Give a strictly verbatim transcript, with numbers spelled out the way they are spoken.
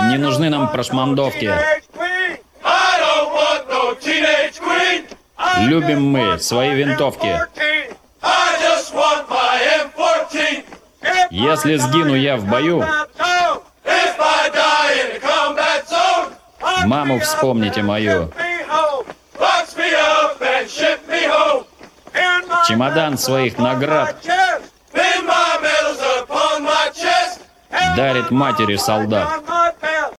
Не нужны нам прошмандовки. Любим мы свои винтовки. Если сгину я в бою, маму вспомните мою. Чемодан своих наград дарит матери солдат.